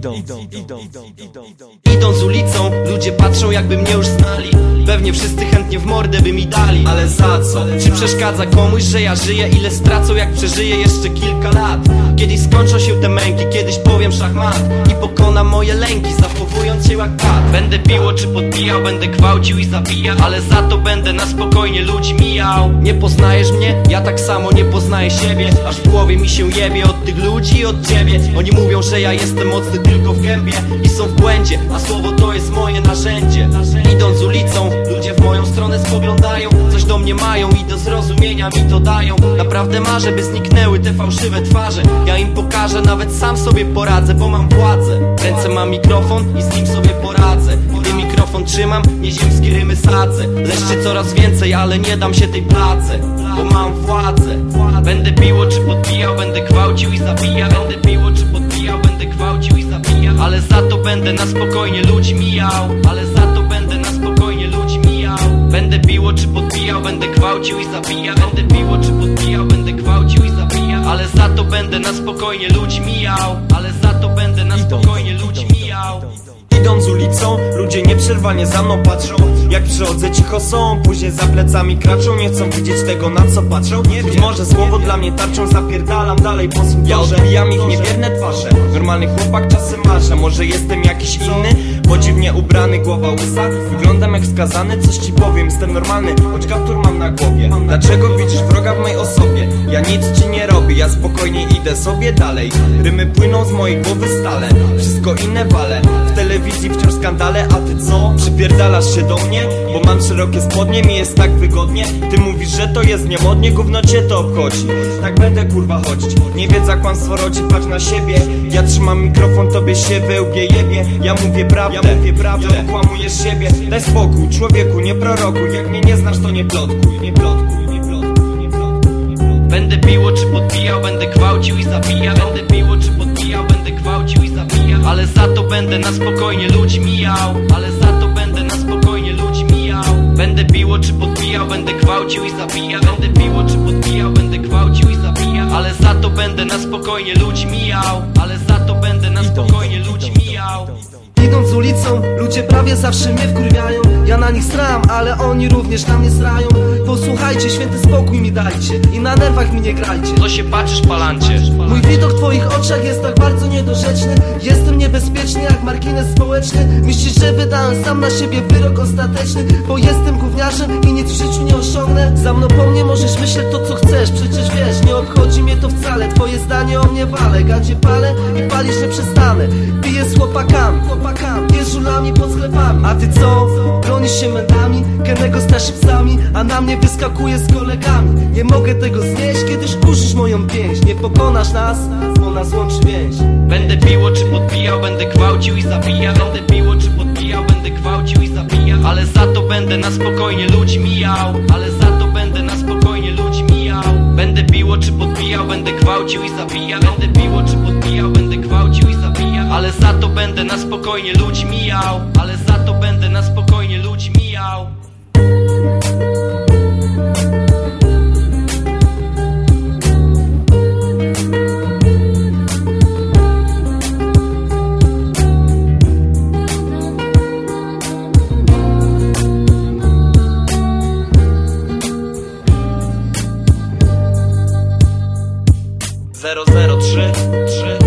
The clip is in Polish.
Idąc ulicą, ludzie patrzą, jakby mnie już znali. Pewnie wszyscy chętnie w mordę by mi dali. Ale za co? Czy przeszkadza komuś, że ja żyję? Ile stracą, jak przeżyję jeszcze kilka lat? Kiedyś skończą się te męki, kiedyś powiem szachmat i pokonam moje lęki, zachowując się jak kat. Będę piło czy podbijał, będę gwałcił i zabijał, ale za to będę na spokojnie ludzi mijał. Nie poznajesz mnie? Ja tak samo nie poznaję siebie. Aż w głowie mi się jebie od tych ludzi i od ciebie. Oni mówią, że ja jestem mocny tylko w gębie i są w błędzie, a słowo to jest moje narzędzie. Idąc ulicą, ludzie w moją stronę spoglądają, coś do mnie mają i do zrozumienia mi to dają. Naprawdę marzę, by zniknęły te fałszywe twarze. Ja im pokażę, nawet sam sobie poradzę, bo mam władzę. W ręce mam mikrofon i z nim sobie poradzę. Gdy mikrofon trzymam, nieziemskie rymy sadzę. Leszczy coraz więcej, ale nie dam się tej pladze, bo mam władzę. Będę piło czy podbijał, będę gwałcił i zabijał. Będę piło czy podbijał, będę gwałcił i zabijał, ale za to będę na spokojnie ludzi mijał. Ale za to będę na spokojnie ludzi mijał. Będę piło czy podbijał, będę gwałcił i zabijał. Będę piło czy podbijał, będę gwałcił i zabijał, ale za to będę na spokojnie ludzi mijał. Ale za to będę na spokojnie ludzi mijał. Idąc ulicą, ludzie nieprzerwanie za mną patrzą. Jak przychodzę, cicho są, później za plecami kraczą. Nie chcą widzieć tego, na co patrzą. Być może słowo dla mnie tarczą, zapierdalam dalej po swym torze. Ja odbijam ich niewierne twarze. Normalny chłopak czasem marzę, może jestem jakiś inny, bo dziwnie ubrany, głowa łysa. Wyglądam jak skazany, coś ci powiem, jestem normalny, choć kaptur mam na głowie. Dlaczego widzisz wroga w mojej osobie? Ja nic ci nie robię, ja spokojnie idę sobie dalej. Rymy płyną z mojej głowy stale, wszystko inne wale. W telewizji wciąż skandale, a ty co? Przypierdalasz się do mnie, bo mam szerokie spodnie, mi jest tak wygodnie. Ty mówisz, że to jest niemodnie, gówno cię to obchodzi. Tak będę kurwa chodzić, nie wiedza kłamstwo rodzi, patrz na siebie. Ja trzymam mikrofon, tobie się wełbie jebie. Ja mówię prawdę, okłamujesz siebie. Daj spokój, człowieku, nie prorokuj. Jak mnie nie znasz, to nie plotkuj, nie plotkuj, nie plotkuj, nie plotkuj. Będę piło czy podbijał, będę gwałcił i zabijał. Będę piło czy podbijał, będę gwałcił i zabijał, ale za to będę na spokojnie ludzi mijał. Ale za to będę na spokojnie ludzi mijał. Będę piło czy podbijał, będę gwałcił i zabijał. Będę piło czy podbijał, będę gwałcił i zabijał, ale za to będę na spokojnie ludzi mijał. Ale za to będę na spokojnie ludzi mijał. Idąc ulicą, ludzie prawie zawsze mnie wkurwiają. Ja na nich sram, ale oni również na mnie srają. Posłuchajcie, święty spokój mi dajcie i na nerwach mi nie grajcie. To się patrzysz, palancie. Mój widok w twoich oczach jest tak bardzo niedorzeczny. Jestem niebezpieczny jak margines społeczny. Myślisz, że wydałem sam na siebie wyrok ostateczny, bo jestem gówniarzem i nic w życiu nie osiągnę. Za mną po mnie możesz myśleć to co chcesz, przecież wiesz, nie obchodzi mnie to wcale. Twoje zdanie o mnie wale, gadzie palę i palisz nie przestanę. Piję z chłopakami, jest żulami pod sklepami. A ty co? Bronisz się mędami, Kennego starzy psami, a na mnie wyskakuje z kolegami. Nie mogę tego znieść, kiedyś kurzysz moją pięść. Nie pokonasz nas, bo nas łączy więź. Będę piło czy podbijał, będę gwałcił i zabijał. Będę piło czy podbijał, będę gwałcił i zabijał, ale za to będę na spokojnie ludzi mijał. Ale za to będę na spokojnie ludzi mijał. Będę piło czy podbijał, będę gwałcił i zabijał. Będę piło czy podbijał, będę gwałcił i zabijał, ale za to będę na spokojnie ludzi mijał. Ale za to będę na spokojnie ludzi mijał. Zero, zero, 3, 3